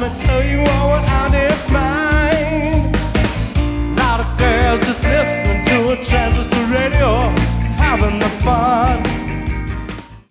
wanna tell you all what I did find. A lot of girls just listening to a transistor radio, having the fun.